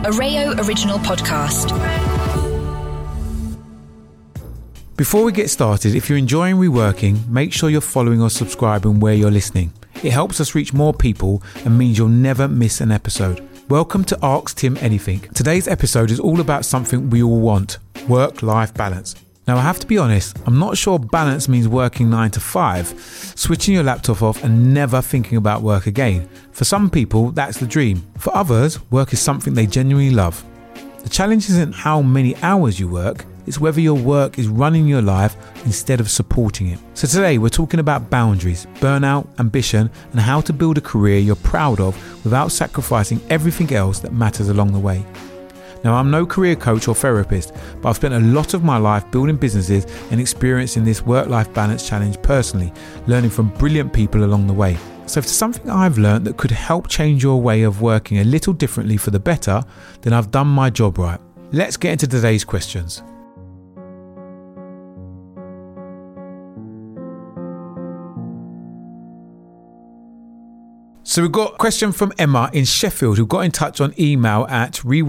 a Rayo original podcast. Before we get started, if you're enjoying Reworking, make sure you're following or subscribing where you're listening. It helps us reach more people and means you'll never miss an episode. Welcome to Ask Tim Anything. Today's episode is all about something we all want: work-life balance. Now, I have to be honest, I'm not sure balance means working 9 to 5, switching your laptop off and never thinking about work again. For some people, that's the dream. For others, work is something they genuinely love. The challenge isn't how many hours you work, it's whether your work is running your life instead of supporting it. So today we're talking about boundaries, burnout, ambition, and how to build a career you're proud of without sacrificing everything else that matters along the way. Now, I'm no career coach or therapist, but I've spent a lot of my life building businesses and experiencing this work-life balance challenge personally, learning from brilliant people along the way. So if there's something I've learned that could help change your way of working a little differently for the better, then I've done my job right. Let's get into today's questions. So we've got a question from Emma in Sheffield, who got in touch on email at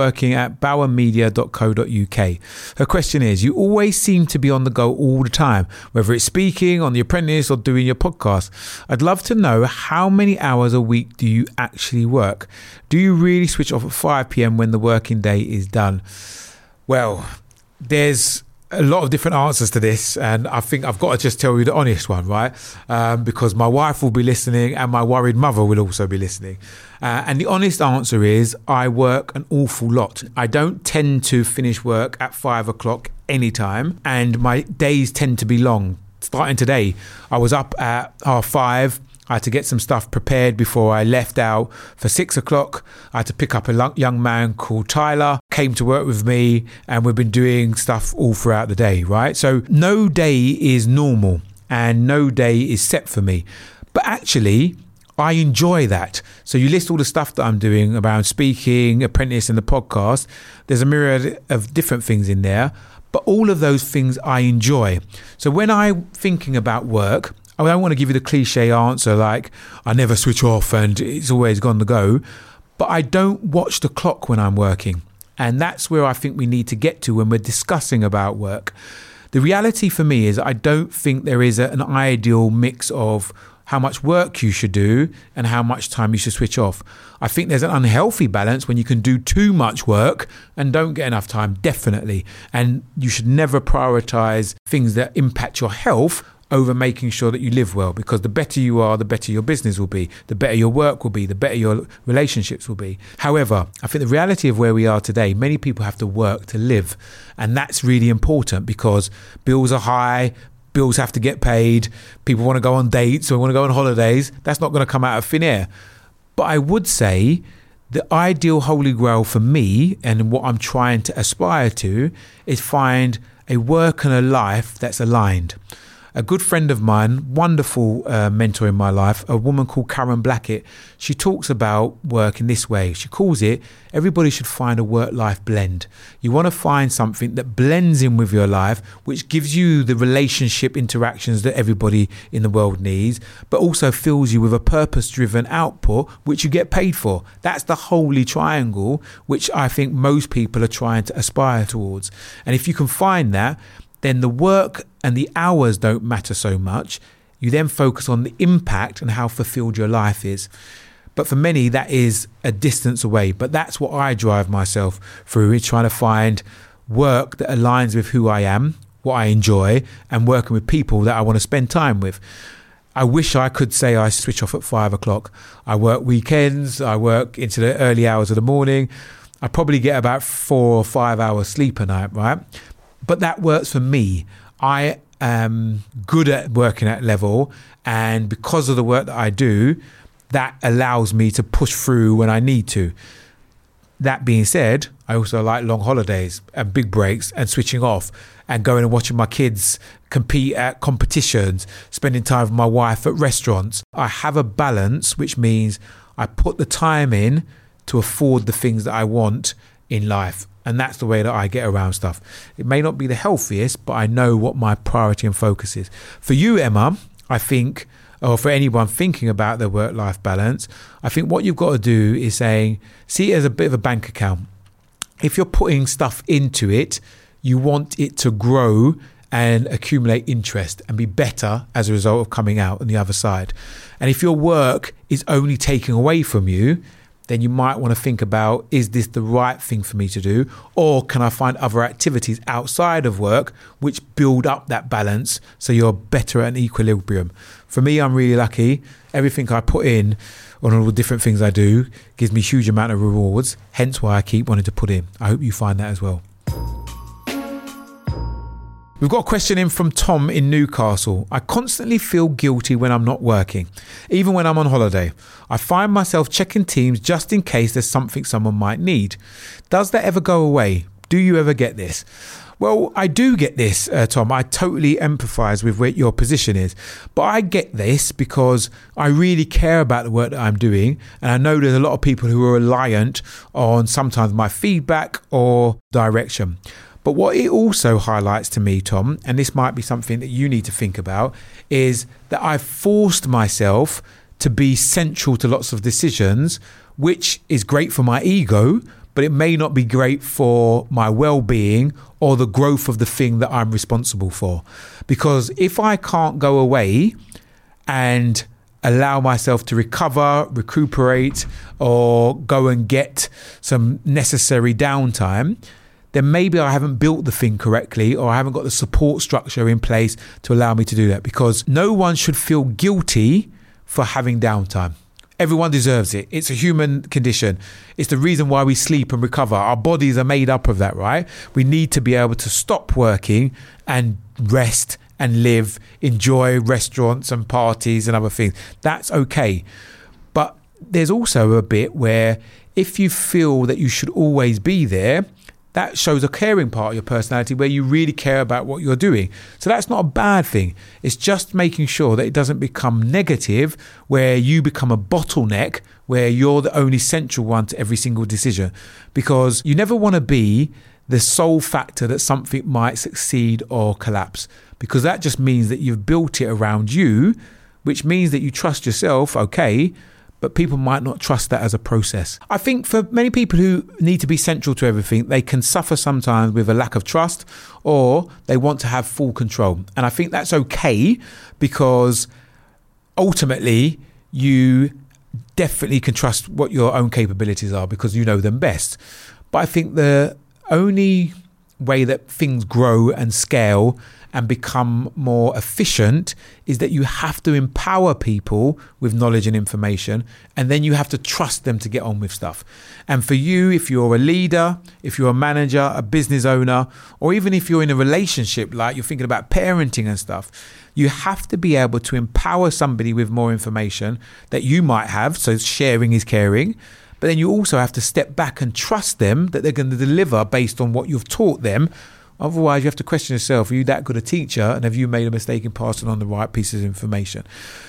reworking@bowermedia.co.uk. Her question is: you always seem to be on the go all the time, whether it's speaking, on The Apprentice, or doing your podcast. I'd love to know, how many hours a week do you actually work? Do you really switch off at 5 p.m. when the working day is done? Well, there's a lot of different answers to this, and I think I've got to just tell you the honest one, right? Because my wife will be listening and my worried mother will also be listening. And the honest answer is, I work an awful lot. I don't tend to finish work at 5 o'clock anytime, and my days tend to be long. Starting today, I was up at 5:30. I had to get some stuff prepared before I left out for 6 o'clock. I had to pick up a young man called Tyler, came to work with me, and we've been doing stuff all throughout the day, right? So no day is normal and no day is set for me. But actually, I enjoy that. So you list all the stuff that I'm doing around speaking, Apprentice, and the podcast. There's a myriad of different things in there, but all of those things I enjoy. So when I'm thinking about work, I don't want to give you the cliche answer like I never switch off and it's always gone to go, but I don't watch the clock when I'm working. And that's where I think we need to get to when we're discussing about work. The reality for me is I don't think there is an ideal mix of how much work you should do and how much time you should switch off. I think there's an unhealthy balance when you can do too much work and don't get enough time, definitely. And you should never prioritize things that impact your health over making sure that you live well, because the better you are, the better your business will be, the better your work will be, the better your relationships will be. However, I think the reality of where we are today, many people have to work to live, and that's really important because bills are high, bills have to get paid, people want to go on dates or want to go on holidays. That's not going to come out of thin air. But I would say the ideal holy grail for me, and what I'm trying to aspire to, is find a work and a life that's aligned. A good friend of mine, wonderful mentor in my life, a woman called Karen Blackett, she talks about work in this way. She calls it, everybody should find a work-life blend. You want to find something that blends in with your life, which gives you the relationship interactions that everybody in the world needs, but also fills you with a purpose-driven output, which you get paid for. That's the holy triangle, which I think most people are trying to aspire towards. And if you can find that, then the work and the hours don't matter so much. You then focus on the impact and how fulfilled your life is. But for many, that is a distance away. But that's what I drive myself through, is trying to find work that aligns with who I am, what I enjoy, and working with people that I want to spend time with. I wish I could say I switch off at 5 o'clock. I work weekends, I work into the early hours of the morning. I probably get about 4 or 5 hours sleep a night, right? But that works for me. I am good at working at level, and because of the work that I do, that allows me to push through when I need to. That being said, I also like long holidays and big breaks and switching off and going and watching my kids compete at competitions, spending time with my wife at restaurants. I have a balance, which means I put the time in to afford the things that I want in life. And that's the way that I get around stuff. It may not be the healthiest, but I know what my priority and focus is. For you, Emma, I think, or for anyone thinking about their work-life balance, I think what you've got to do is see it as a bit of a bank account. if you're putting stuff into it, you want it to grow and accumulate interest and be better as a result of coming out on the other side. And if your work is only taking away from you, then you might want to think about, is this the right thing for me to do? Or can I find other activities outside of work which build up that balance so you're better at an equilibrium? For me, I'm really lucky. Everything I put in on all the different things I do gives me a huge amount of rewards, hence why I keep wanting to put in. I hope you find that as well. We've got a question in from Tom in Newcastle. I constantly feel guilty when I'm not working, even when I'm on holiday. I find myself checking Teams just in case there's something someone might need. Does that ever go away? Do you ever get this? Well, I do get this, Tom. I totally empathise with where your position is. But I get this because I really care about the work that I'm doing. And I know there's a lot of people who are reliant on sometimes my feedback or direction. But what it also highlights to me, Tom, and this might be something that you need to think about, is that I've forced myself to be central to lots of decisions, which is great for my ego, but it may not be great for my well-being or the growth of the thing that I'm responsible for. Because if I can't go away and allow myself to recover, recuperate, or go and get some necessary downtime, then maybe I haven't built the thing correctly, or I haven't got the support structure in place to allow me to do that. Because no one should feel guilty for having downtime. Everyone deserves it. It's a human condition. It's the reason why we sleep and recover. Our bodies are made up of that, right? We need to be able to stop working and rest and live, enjoy restaurants and parties and other things. That's okay. But there's also a bit where if you feel that you should always be there, that shows a caring part of your personality where you really care about what you're doing. So that's not a bad thing. It's just making sure that it doesn't become negative, where you become a bottleneck, where you're the only central one to every single decision. Because you never want to be the sole factor that something might succeed or collapse. Because that just means that you've built it around you, which means that you trust yourself, okay, but people might not trust that as a process. I think for many people who need to be central to everything, they can suffer sometimes with a lack of trust, or they want to have full control. And I think that's okay, because ultimately you definitely can trust what your own capabilities are because you know them best. But I think the only way that things grow and scale and become more efficient is that you have to empower people with knowledge and information, and then you have to trust them to get on with stuff. And for you, if you're a leader, if you're a manager, a business owner, or even if you're in a relationship, like you're thinking about parenting and stuff, you have to be able to empower somebody with more information that you might have. So sharing is caring. But then you also have to step back and trust them that they're going to deliver based on what you've taught them. Otherwise, you have to question yourself, are you that good a teacher, and have you made a mistake in passing on the right pieces of information?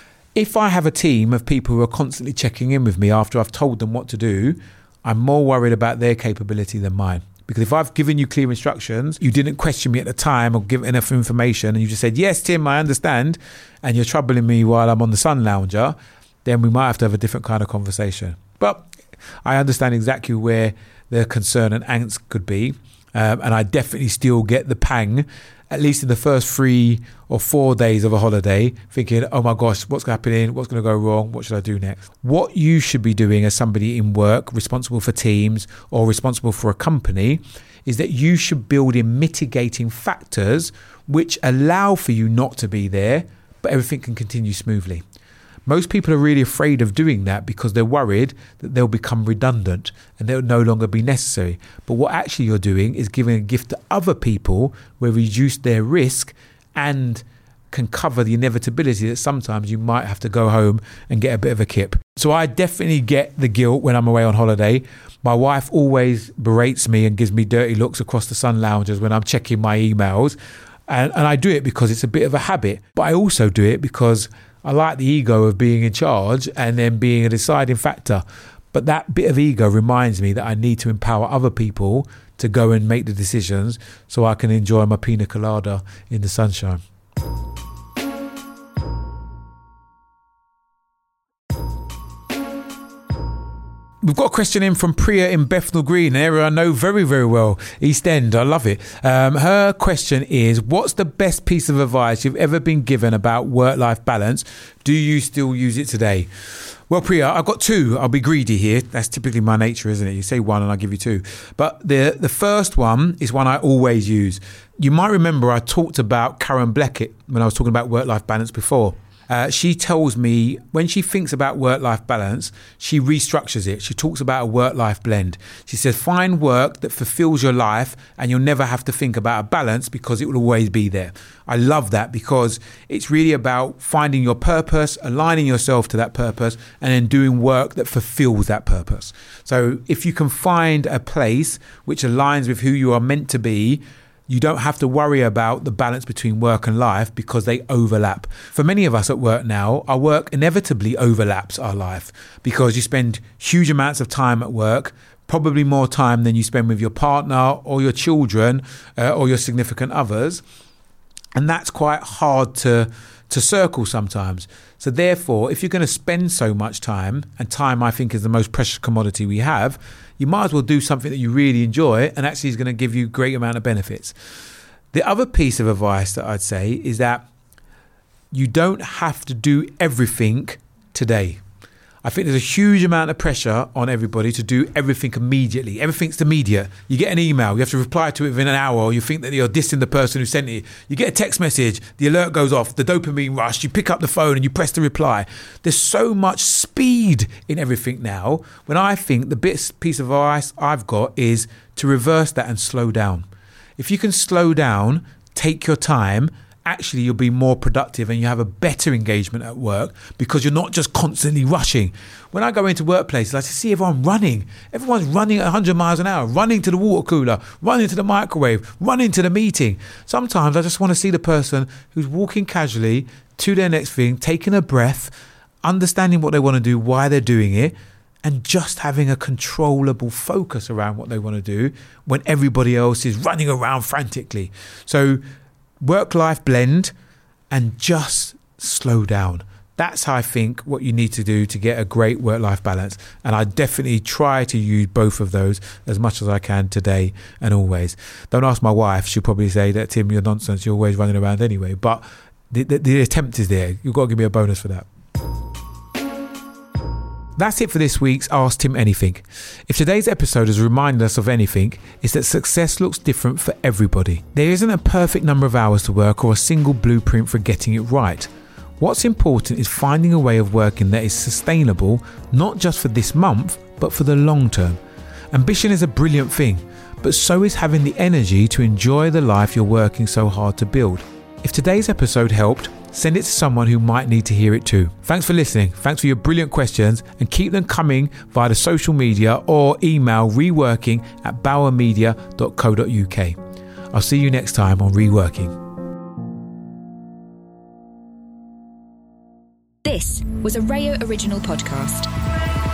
If I have a team of people who are constantly checking in with me after I've told them what to do, I'm more worried about their capability than mine. Because if I've given you clear instructions, you didn't question me at the time or give enough information, and you just said, yes, Tim, I understand, and you're troubling me while I'm on the sun lounger, then we might have to have a different kind of conversation. But I understand exactly where the concern and angst could be. And I definitely still get the pang, at least in the first 3 or 4 days of a holiday, thinking, oh my gosh, what's happening? What's going to go wrong? What should I do next? What you should be doing as somebody in work, responsible for teams or responsible for a company, is that you should build in mitigating factors which allow for you not to be there, but everything can continue smoothly. Most people are really afraid of doing that because they're worried that they'll become redundant and they'll no longer be necessary. But what actually you're doing is giving a gift to other people where you reduce their risk and can cover the inevitability that sometimes you might have to go home and get a bit of a kip. So I definitely get the guilt when I'm away on holiday. My wife always berates me and gives me dirty looks across the sun lounges when I'm checking my emails. And I do it because it's a bit of a habit. But I also do it because I like the ego of being in charge and then being a deciding factor. But that bit of ego reminds me that I need to empower other people to go and make the decisions so I can enjoy my pina colada in the sunshine. We've got a question in from Priya in Bethnal Green, an area I know very, very well, East End. I love it. Her question is, what's the best piece of advice you've ever been given about work-life balance? Do you still use it today? Well, Priya, I've got two. I'll be greedy here. That's typically my nature, isn't it? You say one and I'll give you two. But the first one is one I always use. You might remember I talked about Karen Bleckett when I was talking about work-life balance before. She tells me when she thinks about work-life balance, she restructures it. She talks about a work-life blend. She says, find work that fulfills your life and you'll never have to think about a balance because it will always be there. I love that because it's really about finding your purpose, aligning yourself to that purpose, and then doing work that fulfills that purpose. So if you can find a place which aligns with who you are meant to be, you don't have to worry about the balance between work and life because they overlap. For many of us at work now, our work inevitably overlaps our life because you spend huge amounts of time at work, probably more time than you spend with your partner or your children or your significant others. And that's quite hard to circle sometimes. So therefore, if you're going to spend so much time, and time I think is the most precious commodity we have, you might as well do something that you really enjoy and actually is going to give you a great amount of benefits. The other piece of advice that I'd say is that you don't have to do everything today. I think there's a huge amount of pressure on everybody to do everything immediately. Everything's immediate. You get an email, you have to reply to it within an hour, or you think that you're dissing the person who sent it. You get a text message, the alert goes off, the dopamine rush, you pick up the phone and you press the reply. There's so much speed in everything now, when I think the piece of advice I've got is to reverse that and slow down. If you can slow down, take your time, actually you'll be more productive and you have a better engagement at work because you're not just constantly rushing. When I go into workplaces, I see everyone running. Everyone's running at 100 miles an hour, running to the water cooler, running to the microwave, running to the meeting. Sometimes I just want to see the person who's walking casually to their next thing, taking a breath, understanding what they want to do, why they're doing it, and just having a controllable focus around what they want to do when everybody else is running around frantically. So work-life blend and just slow down. That's how I think what you need to do to get a great work-life balance. And I definitely try to use both of those as much as I can today and always. Don't ask my wife. She'll probably say that, Tim, you're nonsense. You're always running around anyway. But the attempt is there. You've got to give me a bonus for that. That's it for this week's Ask Tim Anything. If today's episode has reminded us of anything, it's that success looks different for everybody. There isn't a perfect number of hours to work or a single blueprint for getting it right. What's important is finding a way of working that is sustainable, not just for this month, but for the long term. Ambition is a brilliant thing, but so is having the energy to enjoy the life you're working so hard to build. If today's episode helped, send it to someone who might need to hear it too. Thanks for listening. Thanks for your brilliant questions, and keep them coming via the social media or email reworking@bauermedia.co.uk. I'll see you next time on Reworking. This was a Rayo Original podcast.